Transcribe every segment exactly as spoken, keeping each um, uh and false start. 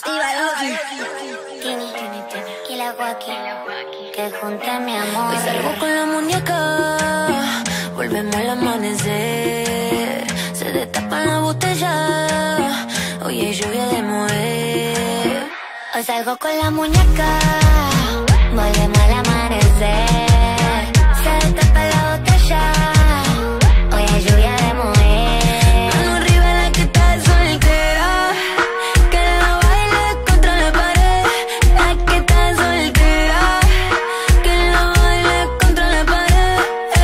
Tini, y la guaki, que junte mi amor. Hoy salgo con la muñeca, volvemos al amanecer. Se destapan la botella, hoy hay lluvia de mover. Hoy salgo con la muñeca, volvemos al amanecer. Se destapa la botella, hoy hay lluvia de mover. Mano arriba la que está soltera, que la baile contra la pared. La que está soltera, que la baile contra la pared.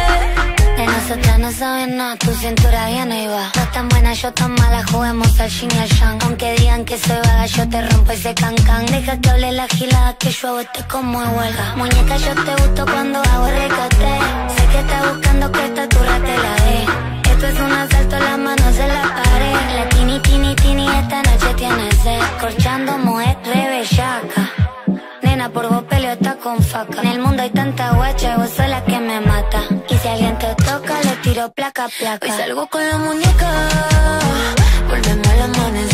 De nosotras no saben nada, tu cintura viene y va. No tan buena, yo tan mala, juguemos al yin y al yang. Aunque digan que soy vaga, yo te rompo ese cancan. Deja que hable la gilada, que yo hago este como de huelga. Muñeca, yo te gusto cuando hago recate. Sé que estás buscando que esta turra te la dé. Esto es un asalto, las manos en la pared. La tini, tini, tini, esta noche tiene sed. Corchando, mujer, re bellaca. Nena, por vos peleo está con faca. En el mundo hay tanta guacha, vos sos la que me mata. Y si alguien te toca, le tiro placa, placa. Hoy salgo con la muñeca, volvemos al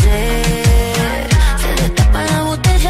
amanecer. Se destapa la botella,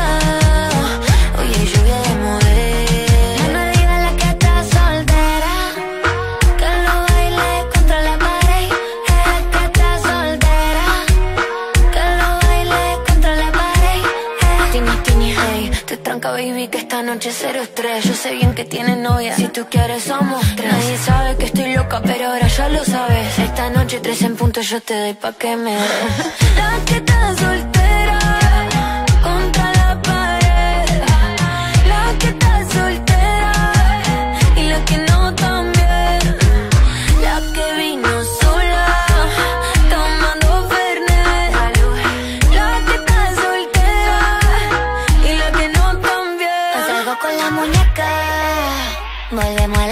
hoy hay lluvia de mover. Mano arriba la que está soltera, que lo baile contra la pared. La que está soltera, que lo baile contra la pared. Tini, tini, hey, te tranca baby que esta noche cero estrés. Yo sé bien que tienes novia, si tú quieres somos tres. Nadie sabe que estoy loca, pero ahora ya lo sabes. Esta noche tres en punto yo te doy pa' que me des. La que está soltera, contra la pared. La que está soltera, y la que no también. La que vino sola, tomando Fernet. La que está soltera, y la que no también. Hoy salgo con la muñeca, volvemos a